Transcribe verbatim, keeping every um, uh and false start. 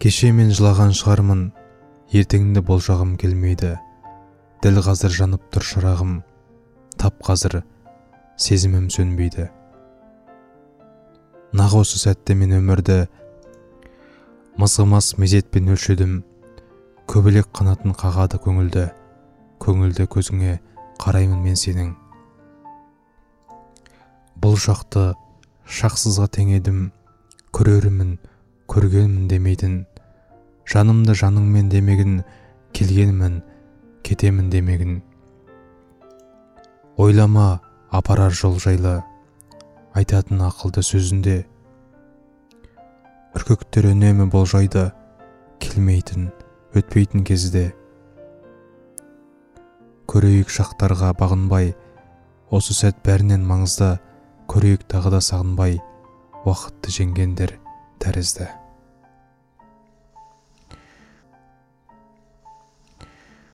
Кеше мен жылаған шығармын, ертеңді болжағым келмейді. Дәл қазір жанып тұр шырағым, тап қазір сезімім сөнбейді. Нақ осы сәтте мен өмірді мызғымас мезетпен өлшедім. Көбелек қанатын қағады көңілді, көңілді көзіңе қараймын мен сенің. Бұл шақты шақсызға теңедім, көрерімін, көргенмін демейтін. Жанымды жаныңмен демегін, келгенмін, кетемін демегін. Ойлама апарар жол жайлы, айтатын ақылды сөзінде. Үркектер үнемі болжайды, келмейтін, өтпейтін кезде. Көрейік шақтарға бағынбай, осы сәт бәрінен маңызды. Көрейік тағы да сағынбай, уақытты жеңгендер тәрізді.